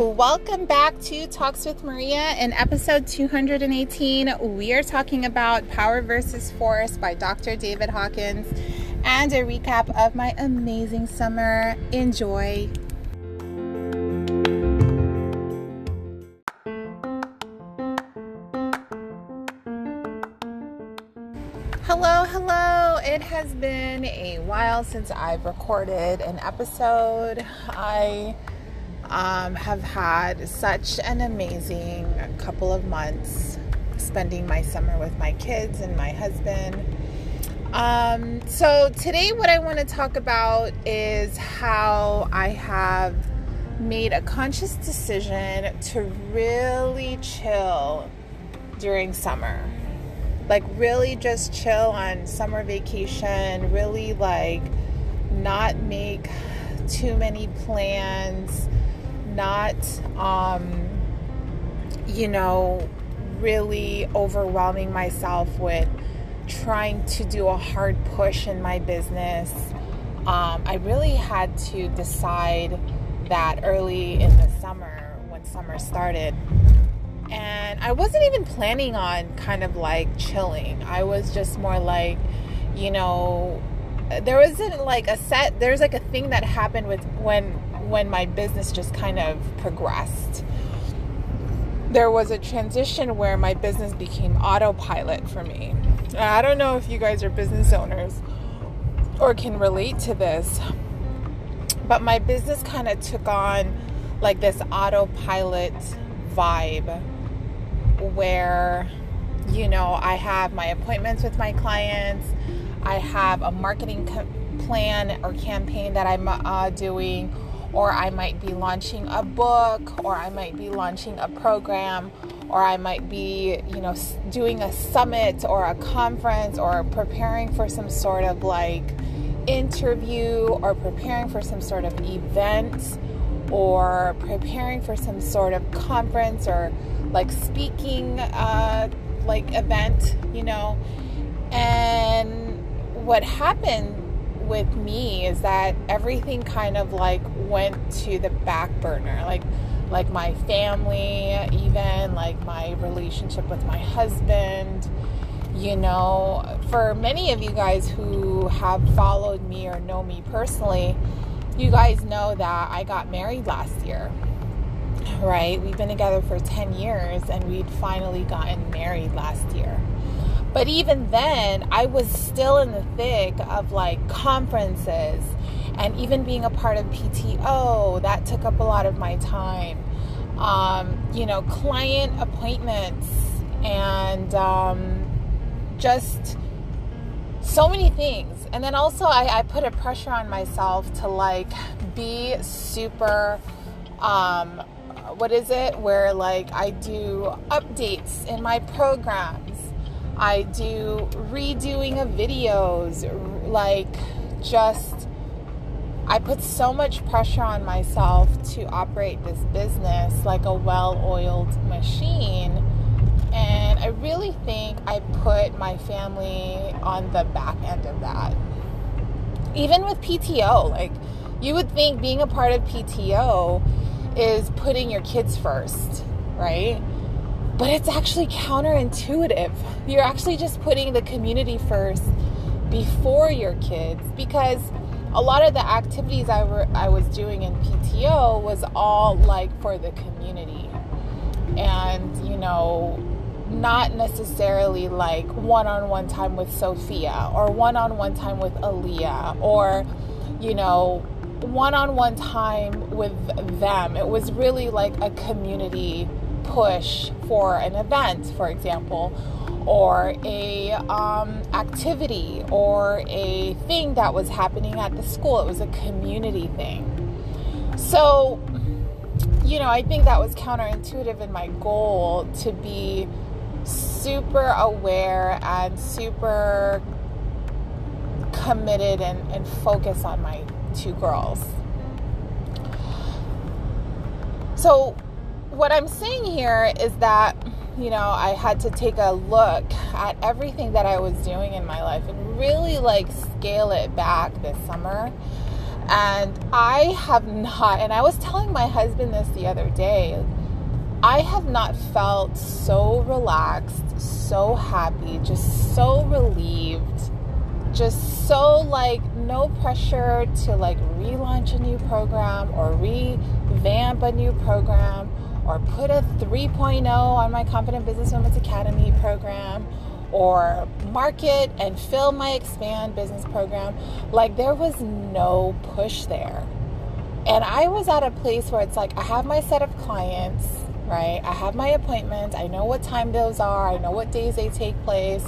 Welcome back to Talks with Maria. In episode 218, we are talking about Power versus Force by Dr. David Hawkins and a recap of my amazing summer. Enjoy. Hello. It has been a while since I've recorded an episode. I have had such an amazing couple of months spending my summer with my kids and my husband. So today what I want to talk about is how I have made a conscious decision to really chill during summer. Like really just chill on summer vacation, really like not make too many plans, not, really overwhelming myself with trying to do a hard push in my business. I really had to decide that early in the summer when summer started. And I wasn't even planning on kind of like chilling. I was just more like, there wasn't like there's like a thing that happened with when my business just kind of progressed. There was a transition where my business became autopilot for me. And I don't know if you guys are business owners or can relate to this, but my business kind of took on like this autopilot vibe where, I have my appointments with my clients. I have a marketing plan or campaign that I'm doing, or I might be launching a book, or I might be launching a program, or I might be, doing a summit or a conference, or preparing for some sort of like interview, or preparing for some sort of event, or preparing for some sort of conference or like speaking event, and what happened with me is that everything kind of like went to the back burner, like my family, even like my relationship with my husband. For many of you guys who have followed me or know me personally, you guys know that I got married last year, right? We've been together for 10 years and we'd finally gotten married last year. But even then, I was still in the thick of like conferences and even being a part of PTO. That took up a lot of my time. Client appointments and just so many things. And then also I put a pressure on myself to like be super, where like I do updates in my programs. I do redoing of videos, I put so much pressure on myself to operate this business like a well-oiled machine. And I really think I put my family on the back end of that. Even with PTO, like you would think being a part of PTO is putting your kids first, right? But it's actually counterintuitive. You're actually just putting the community first before your kids, because a lot of the activities I was doing in PTO was all like for the community. And, not necessarily like one-on-one time with Sophia or one-on-one time with Aaliyah or, one-on-one time with them. It was really like a community push for an event, for example, or a activity or a thing that was happening at the school. It was a community thing. So, I think that was counterintuitive in my goal to be super aware and super committed and focused on my two girls. So what I'm saying here is that, I had to take a look at everything that I was doing in my life and really like scale it back this summer And I have not, and I was telling my husband this the other day, I have not felt so relaxed, so happy, just so relieved, just so like no pressure to like relaunch a new program or revamp a new program or put a 3.0 on my Confident Business Women's Academy program or market and fill my Expand business program. Like there was no push there. And I was at a place where it's like, I have my set of clients, right? I have my appointments. I know what time those are. I know what days they take place.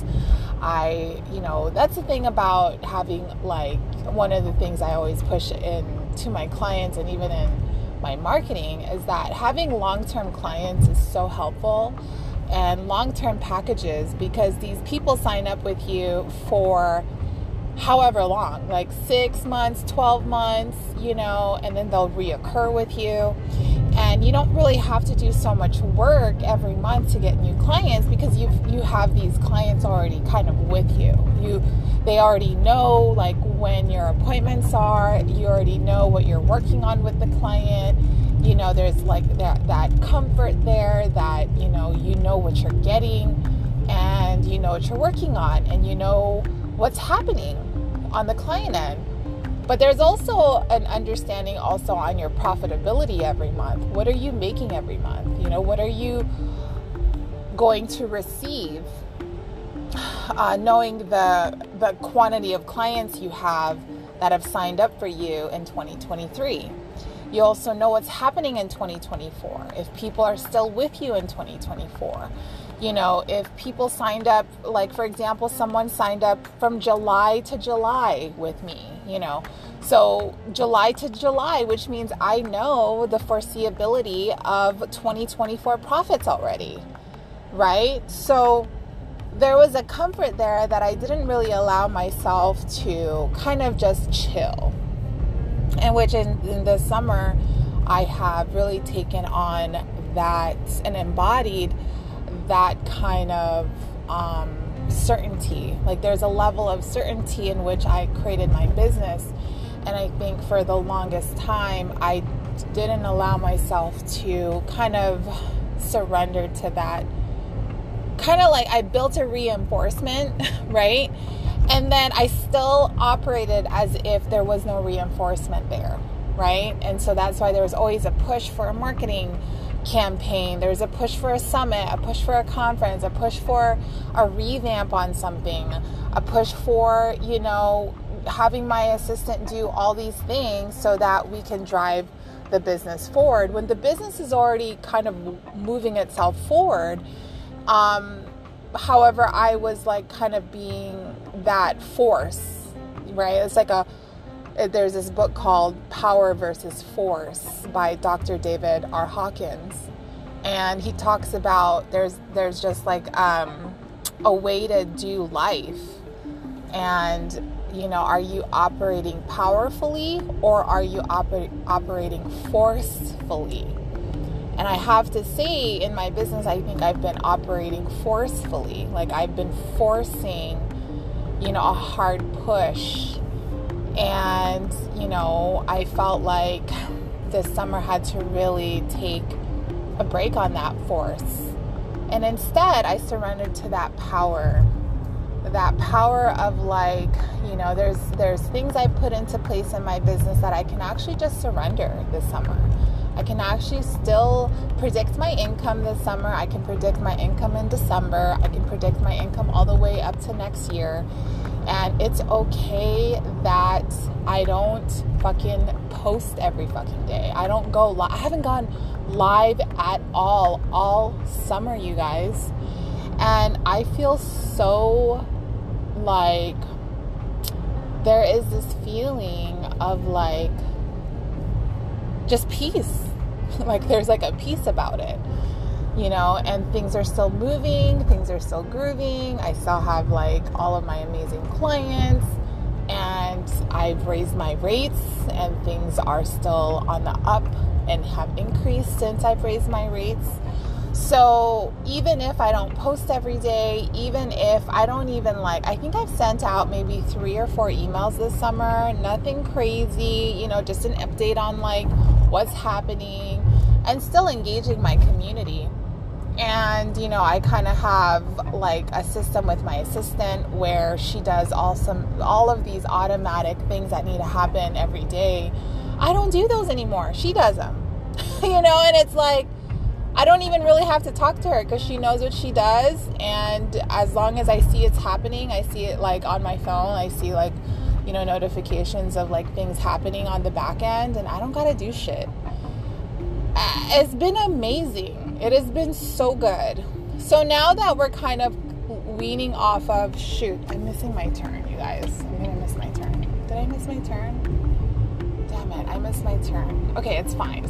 That's the thing about having, like, one of the things I always push in to my clients and even in my marketing is that having long-term clients is so helpful, and long-term packages, because these people sign up with you for however long, like 6 months, 12 months, and then they'll reoccur with you. And you don't really have to do so much work every month to get new clients because you have these clients already kind of with you. They already know like when your appointments are. You already know what you're working on with the client. There's like that comfort there that you know what you're getting, and you know what you're working on, and you know what's happening on the client end. But there's also an understanding also on your profitability every month. What are you making every month? What are you going to receive? Knowing the quantity of clients you have that have signed up for you in 2023. You also know what's happening in 2024. If people are still with you in 2024. If people signed up, like for example, someone signed up from July to July with me, so July to July, which means I know the foreseeability of 2024 profits already, right? So there was a comfort there that I didn't really allow myself to kind of just chill, and which in the summer, I have really taken on that and embodied that kind of certainty. Like there's a level of certainty in which I created my business. And I think for the longest time, I didn't allow myself to kind of surrender to that. Kind of like I built a reinforcement, right? And then I still operated as if there was no reinforcement there, right? And so that's why there was always a push for a marketing campaign. There's a push for a summit, a push for a conference, a push for a revamp on something, a push for, having my assistant do all these things so that we can drive the business forward. When the business is already kind of moving itself forward, however, I was like kind of being that force, right? It's like there's this book called Power versus Force by Dr. David R. Hawkins. And he talks about there's just like a way to do life. And, are you operating powerfully or are you operating forcefully? And I have to say, in my business, I think I've been operating forcefully. Like I've been forcing, a hard push. And, I felt like this summer had to really take a break on that force. And instead, I surrendered to that power of like, there's things I put into place in my business that I can actually just surrender this summer. I can actually still predict my income this summer. I can predict my income in December. I can predict my income all the way up to next year. And it's okay that I don't fucking post every fucking day. I don't go live. I haven't gone live at all summer, you guys. And I feel so like there is this feeling of like just peace. Like there's like a peace about it, and things are still moving, things are still grooving. I still have like all of my amazing clients, and I've raised my rates, and things are still on the up and have increased since I've raised my rates. So even if I don't post every day, even if I don't even I think I've sent out maybe 3 or 4 emails this summer, nothing crazy, just an update on what's happening, and still engaging my community. And, I kind of have a system with my assistant where she does all of these automatic things that need to happen every day. I don't do those anymore. She does them, and it's I don't even really have to talk to her because she knows what she does. And as long as I see it's happening, I see it on my phone, I see notifications of things happening on the back end, and I don't got to do shit. It's been amazing. It has been so good. So now that we're kind of weaning off of, shoot, I'm missing my turn, you guys. I'm going to miss my turn. Did I miss my turn? Damn it, I missed my turn. Okay, it's fine.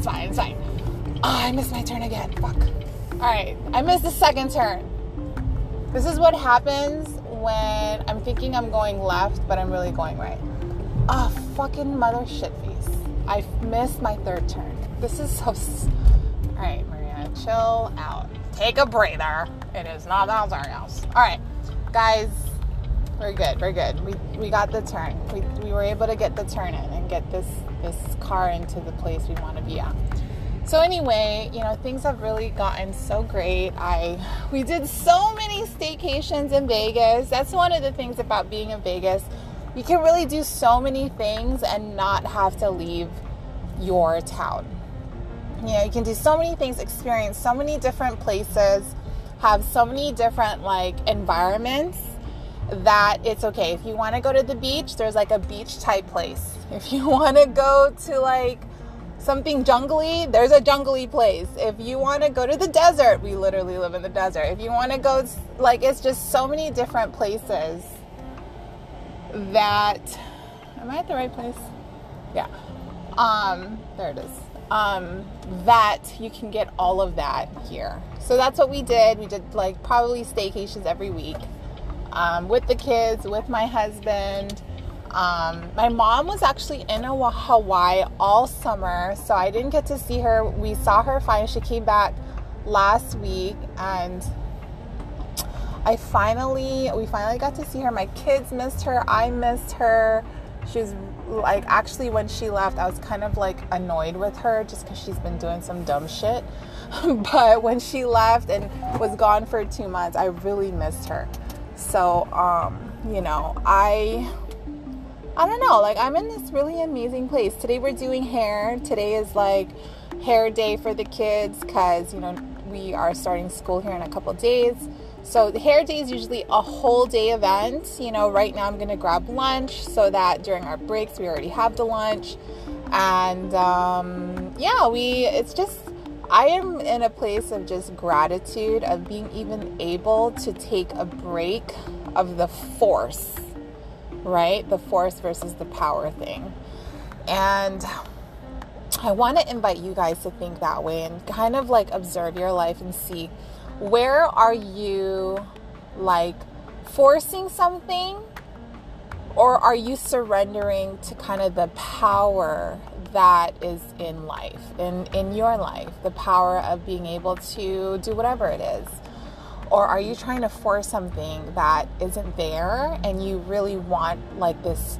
Oh, I missed my turn again. Fuck. All right, I missed the second turn. This is what happens when I'm thinking I'm going left, but I'm really going right. Oh, fucking mother shit face. I missed my third turn. This is so... All right, Maria, chill out. Take a breather. It is not that serious. All right, guys, we're good. We got the turn. We were able to get the turn in and get this car into the place we want to be at. So anyway, things have really gotten so great. We did so many staycations in Vegas. That's one of the things about being in Vegas. You can really do so many things and not have to leave your town. You can do so many things, experience so many different places, have so many different environments that it's okay. If you want to go to the beach, there's a beach type place. If you want to go to something jungly, there's a jungly place. If you want to go to the desert, we literally live in the desert. If you want to go, it's just so many different places that, am I at the right place? Yeah. There it is. That you can get all of that here. So that's what we did. We did probably staycations every week, with the kids, with my husband. My mom was actually in Hawaii all summer, so I didn't get to see her. We saw her fine. She came back last week, and we finally got to see her. My kids missed her. I missed her. She was actually, when she left, I was kind of annoyed with her just because she's been doing some dumb shit. But when she left and was gone for 2 months, I really missed her. So, I don't know, I'm in this really amazing place. Today we're doing hair. Today is hair day for the kids because, we are starting school here in a couple days. So the hair day is usually a whole day event. Right now I'm going to grab lunch so that during our breaks we already have the lunch. And I am in a place of just gratitude of being even able to take a break of the force, right? The force versus the power thing. And I want to invite you guys to think that way and kind of observe your life and see, where are you forcing something, or are you surrendering to kind of the power that is in life, in your life, the power of being able to do whatever it is? Or are you trying to force something that isn't there and you really want this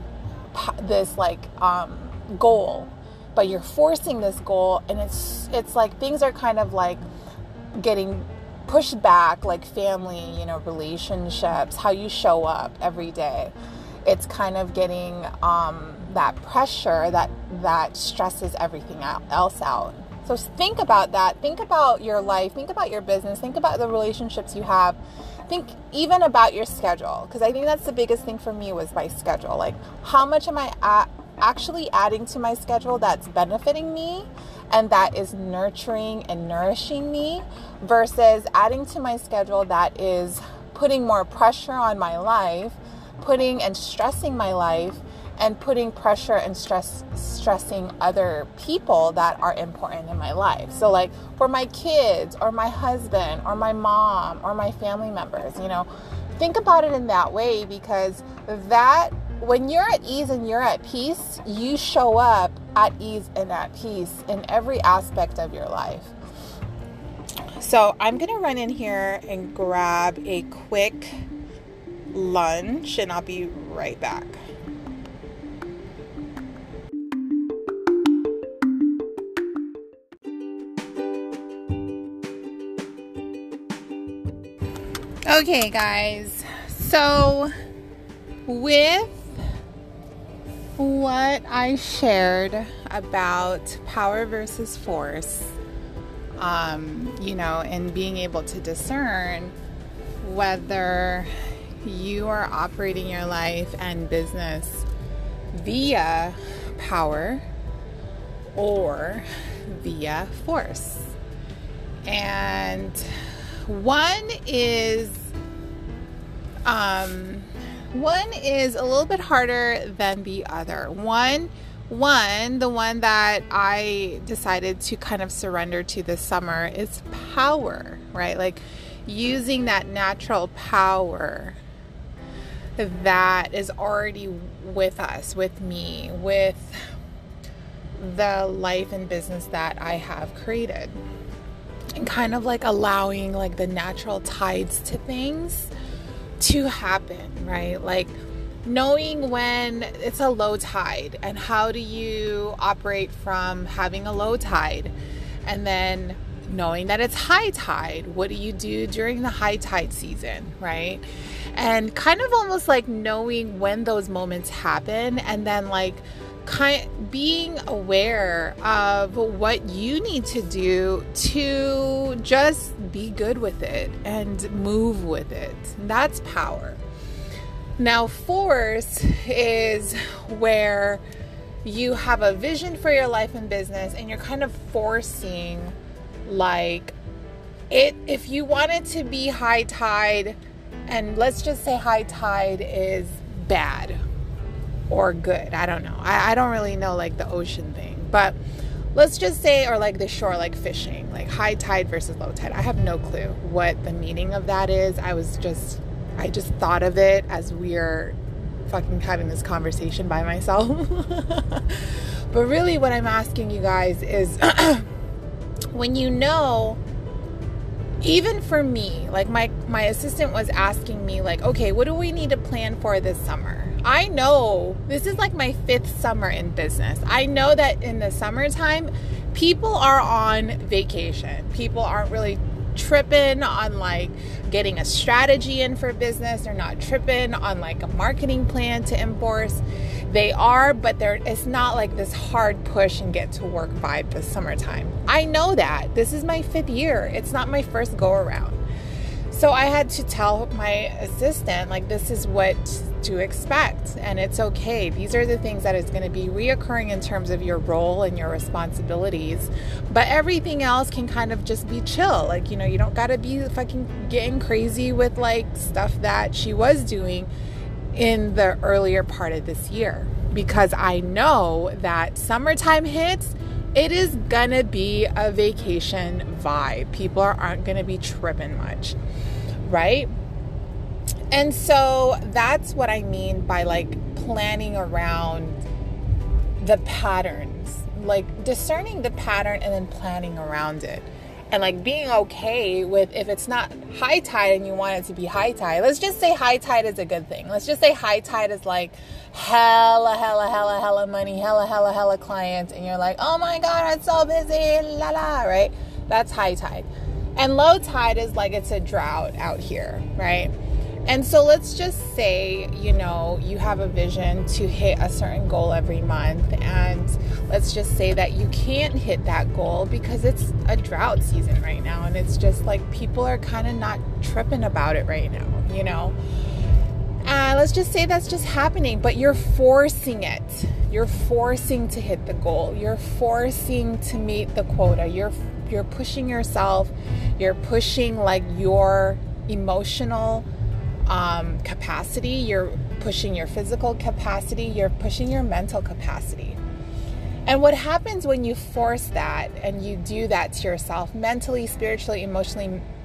goal, but you're forcing this goal, and it's things are kind of getting pushed back, family, relationships, how you show up every day. It's kind of getting that pressure that stresses everything else out. So think about that. Think about your life. Think about your business. Think about the relationships you have. Think even about your schedule, because I think that's the biggest thing for me was my schedule. How much am I actually adding to my schedule that's benefiting me and that is nurturing and nourishing me, versus adding to my schedule that is putting more pressure on my life, putting and stressing my life, and putting pressure and stressing other people that are important in my life. So for my kids or my husband or my mom or my family members, think about it in that way, because that, when you're at ease and you're at peace, you show up at ease and at peace in every aspect of your life. So I'm going to run in here and grab a quick lunch, and I'll be right back. Okay, guys. So with what I shared about power versus force, and being able to discern whether you are operating your life and business via power or via force. And one is a little bit harder than the other. The one that I decided to kind of surrender to this summer is power, right? Like using that natural power that is already with us, with me, with the life and business that I have created. And kind of like allowing like the natural tides to things to happen, right? Like knowing when it's a low tide and how do you operate from having a low tide, and then knowing that it's high tide. What do you do during the high tide season, right? And kind of almost like knowing when those moments happen, and then like being aware of what you need to do to just be good with it and move with it. That's power. Now, force is where you have a vision for your life and business, and you're kind of forcing like it. If you want it to be high tide, and let's just say high tide is bad or good. I don't know. I don't really know like the ocean thing, but let's just say, or like the shore, like fishing, like high tide versus low tide. I have no clue what the meaning of that is. I just thought of it as we're fucking having this conversation by myself. But really what I'm asking you guys is when even for me, like my assistant was asking me like, okay, what do we need to plan for this summer? I know this is like my 5th summer in business. I know that in the summertime, people are on vacation. People aren't really tripping on like getting a strategy in for business. They're not tripping on like a marketing plan to enforce. They are, but it's not like this hard push and get to work vibe this summertime. I know that. This is my 5th year. It's not my first go around. So I had to tell my assistant, like, this is what to expect, and it's okay. These are the things that is going to be reoccurring in terms of your role and your responsibilities, but everything else can kind of just be chill. Like, you don't got to be fucking getting crazy with like stuff that she was doing in the earlier part of this year, because I know that summertime hits, it is gonna be a vacation vibe. People aren't gonna be tripping much, right? And so that's what I mean by like planning around the patterns, like discerning the pattern and then planning around it. And like being okay with, if it's not high tide and you want it to be high tide, let's just say high tide is a good thing. Let's just say high tide is like hella money, hella clients. And you're like, oh my God, I'm so busy, la la, right? That's high tide. And low tide is like, it's a drought out here, right? And so let's just say, you have a vision to hit a certain goal every month. And let's just say that you can't hit that goal because it's a drought season right now. And it's just like people are kind of not tripping about it right now, And let's just say that's just happening, but you're forcing it. You're forcing to hit the goal. You're forcing to meet the quota. You're pushing yourself. You're pushing like your emotional capacity, you're pushing your physical capacity, you're pushing your mental capacity. And what happens when you force that and you do that to yourself mentally, spiritually, emotionally,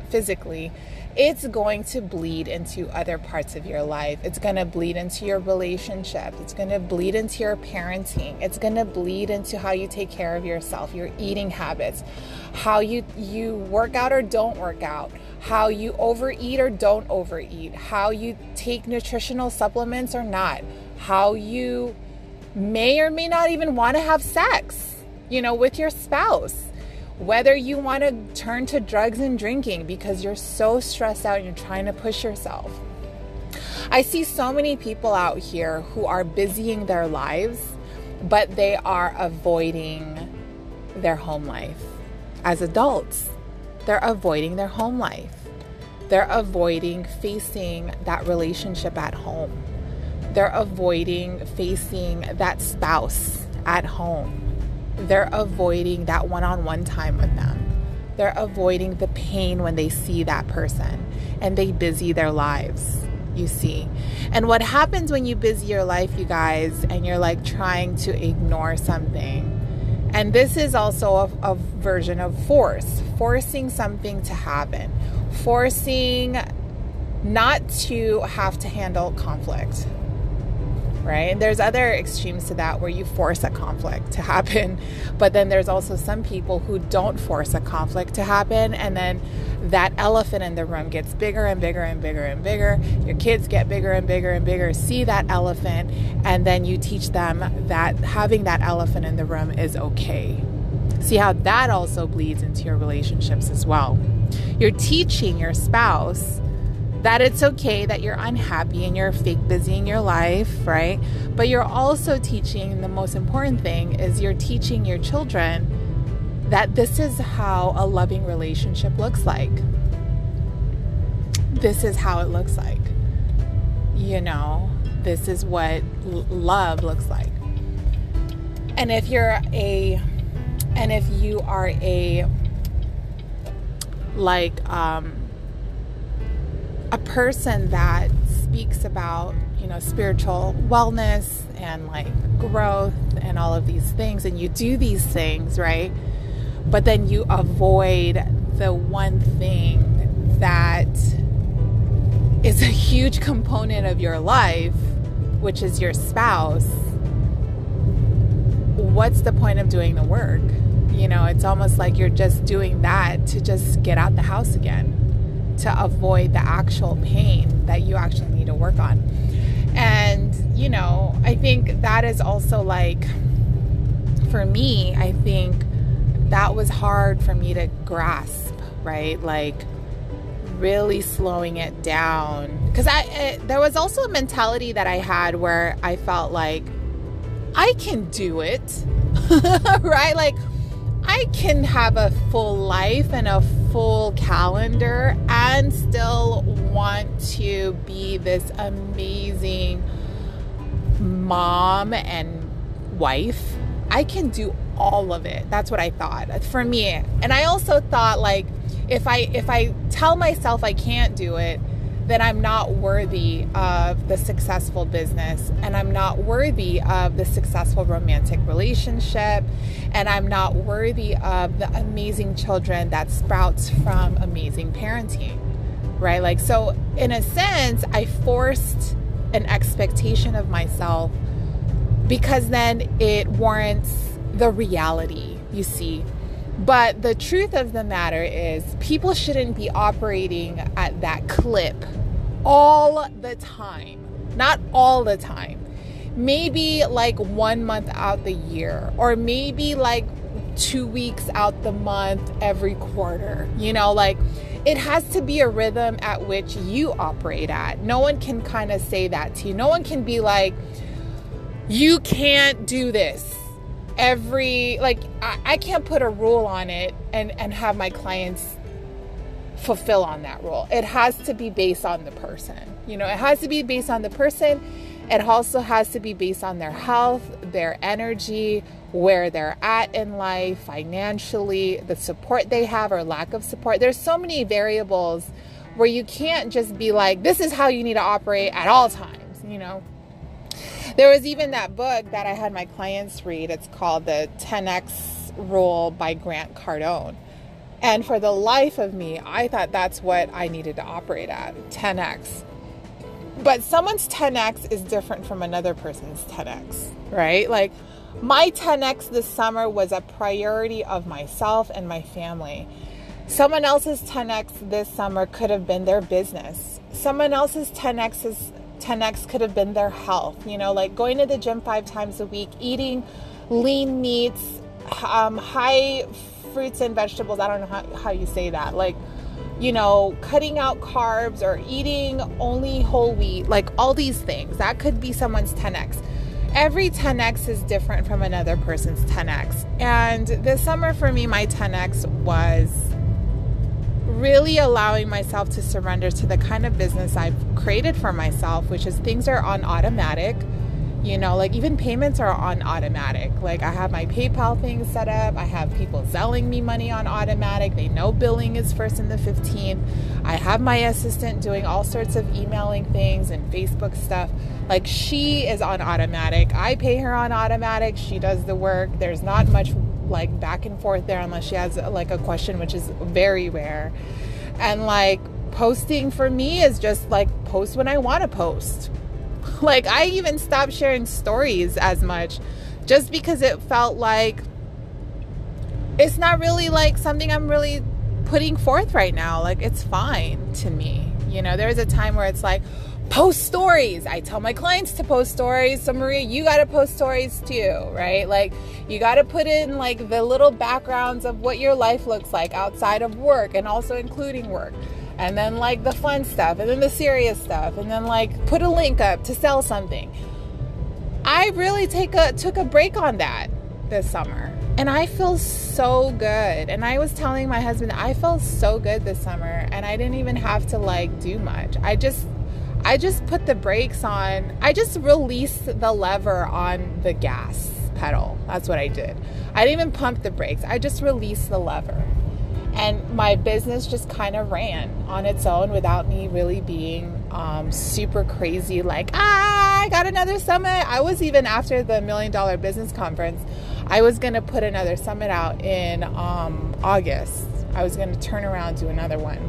physically, it's going to bleed into other parts of your life. It's going to bleed into your relationship. It's going to bleed into your parenting. It's going to bleed into how you take care of yourself, your eating habits, how you work out or don't work out, how you overeat or don't overeat, how you take nutritional supplements or not, how you may or may not even want to have sex, with your spouse. Whether you want to turn to drugs and drinking because you're so stressed out and you're trying to push yourself. I see so many people out here who are busying their lives, but they are avoiding their home life. As adults, they're avoiding their home life. They're avoiding facing that relationship at home. They're avoiding facing that spouse at home. They're avoiding that one-on-one time with them. They're avoiding the pain when they see that person, and they busy their lives, you see. And what happens when you busy your life, you guys, and you're like trying to ignore something, and this is also a version of forcing something to happen, forcing not to have to handle conflict. Right? There's other extremes to that where you force a conflict to happen, but then there's also some people who don't force a conflict to happen, and then that elephant in the room gets bigger and bigger and bigger and bigger. Your kids get bigger and bigger and bigger, see that elephant, and then you teach them that having that elephant in the room is okay. See how that also bleeds into your relationships as well. You're teaching your spouse that it's okay that you're unhappy and you're fake busy in your life, right? But you're also teaching, the most important thing is you're teaching your children that this is how a loving relationship looks like. This is how it looks like. This is what love looks like. And if you are a person that speaks about, spiritual wellness and growth and all of these things, and you do these things, right? But then you avoid the one thing that is a huge component of your life, which is your spouse. What's the point of doing the work? It's almost like you're just doing that to just get out the house again, to avoid the actual pain that you actually need to work on. And, I think that is also for me, I think that was hard for me to grasp, right? Really slowing it down. Because there was also a mentality that I had where I felt like I can do it, right? I can have a full life and a full calendar and still want to be this amazing mom and wife. I can do all of it. That's what I thought for me. And I also thought if I tell myself I can't do it, then I'm not worthy of the successful business, and I'm not worthy of the successful romantic relationship, and I'm not worthy of the amazing children that sprouts from amazing parenting, right? So in a sense, I forced an expectation of myself because then it warrants the reality, you see. But the truth of the matter is people shouldn't be operating at that clip all the time. Not all the time. Maybe 1 month out the year, or maybe 2 weeks out the month every quarter. It has to be a rhythm at which you operate at. No one can kind of say that to you. No one can be you can't do this. I can't put a rule on it and have my clients fulfill on that rule. It has to be based on the person. It has to be based on the person. It also has to be based on their health, their energy, where they're at in life, financially, the support they have or lack of support. There's so many variables where you can't just be this is how you need to operate at all times, There was even that book that I had my clients read. It's called The 10X Rule by Grant Cardone. And for the life of me, I thought that's what I needed to operate at, 10x. But someone's 10x is different from another person's 10x, right? Like my 10x this summer was a priority of myself and my family. Someone else's 10x this summer could have been their business. Someone else's 10x could have been their health, like going to the gym 5 times a week, eating lean meats, high fruits and vegetables. I don't know how you say that. Like, cutting out carbs or eating only whole wheat, like all these things. That could be someone's 10x. Every 10x is different from another person's 10x. And this summer for me, my 10x was really allowing myself to surrender to the kind of business I've created for myself, which is things are on automatic. Like even payments are on automatic. Like I have my PayPal thing set up. I have people selling me money on automatic. They know billing is first and the 15th. I have my assistant doing all sorts of emailing things and Facebook stuff. Like she is on automatic. I pay her on automatic. She does the work. There's not much like back and forth there unless she has like a question, which is very rare. And like posting for me is just like post when I want to post. Like I even stopped sharing stories as much just because it felt like it's not really like something I'm really putting forth right now. Like it's fine to me. There's a time where it's like post stories. I tell my clients to post stories. So Maria, you got to post stories too, right? Like you got to put in like the little backgrounds of what your life looks like outside of work and also including work. And then like the fun stuff and then the serious stuff and then like put a link up to sell something. I really took a break on that this summer and I feel so good. And I was telling my husband, I felt so good this summer and I didn't even have to like do much. I just put the brakes on. I just released the lever on the gas pedal. That's what I did. I didn't even pump the brakes. I just released the lever. And my business just kind of ran on its own without me really being super crazy. Like, I got another summit. I was even after the $1 Million Business Conference, I was going to put another summit out in August. I was going to turn around, do another one.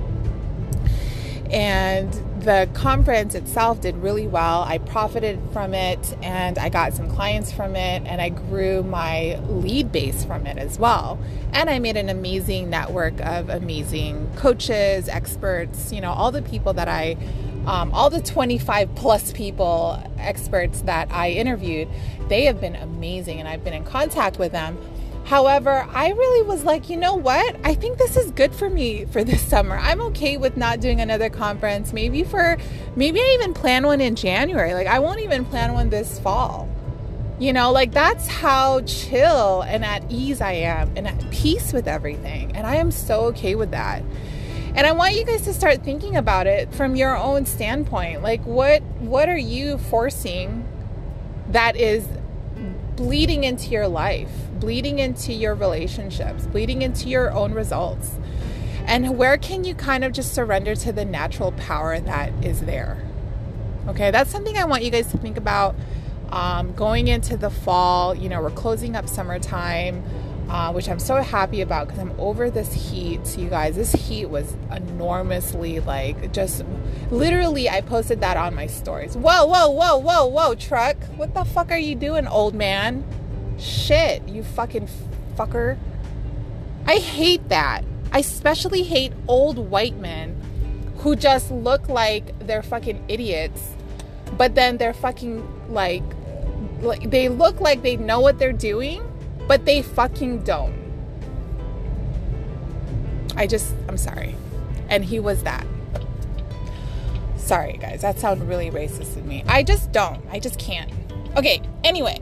And the conference itself did really well. I profited from it and I got some clients from it and I grew my lead base from it as well. And I made an amazing network of amazing coaches, experts, all the people that all the 25 plus people, experts that I interviewed, they have been amazing and I've been in contact with them. However, I really was like, you know what? I think this is good for me for this summer. I'm okay with not doing another conference. Maybe I even plan one in January. Like I won't even plan one this fall. Like that's how chill and at ease I am and at peace with everything. And I am so okay with that. And I want you guys to start thinking about it from your own standpoint. Like what are you forcing that is bleeding into your life, bleeding into your relationships, bleeding into your own results? And where can you kind of just surrender to the natural power that is there? Okay, that's something I want you guys to think about going into the fall. We're closing up summertime, which I'm so happy about because I'm over this heat. You guys, this heat was enormously just literally, I posted that on my stories. Whoa, truck. What the fuck are you doing, old man? Shit, you fucking fucker. I hate that. I especially hate old white men who just look like they're fucking idiots, but then they're fucking like they look like they know what they're doing, but they fucking don't. I'm sorry. And he was that. Sorry, guys. That sounded really racist of me. I just don't. I just can't. Okay. Anyway.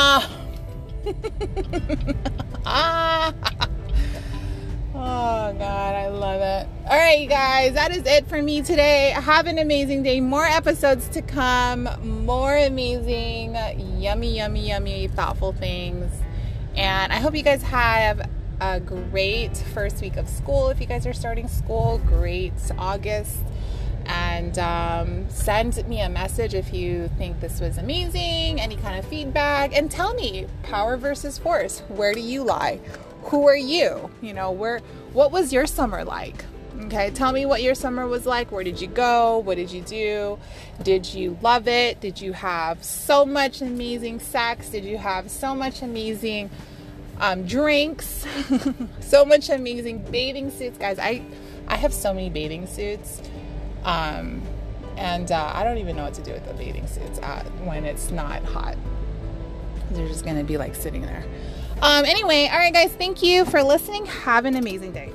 Oh, God. I love it. All right, you guys. That is it for me today. Have an amazing day. More episodes to come. More amazing, yummy, thoughtful things. And I hope you guys have a great first week of school. If you guys are starting school, great August. And send me a message if you think this was amazing, any kind of feedback, and tell me, power versus force, where do you lie? who are you? You know, what was your summer like? Okay, tell me what your summer was like. Where did you go? What did you do? Did you love it? Did you have so much amazing sex? Did you have so much amazing drinks? So much amazing bathing suits? Guys, I have so many bathing suits. And I don't even know what to do with the bathing suits when it's not hot. They're just going to be like sitting there. Anyway, all right, guys, thank you for listening. Have an amazing day.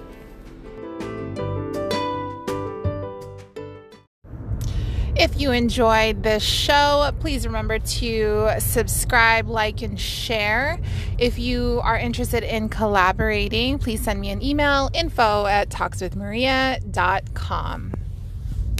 If you enjoyed this show, please remember to subscribe, like, and share. If you are interested in collaborating, please send me an email, info@talkswithmaria.com.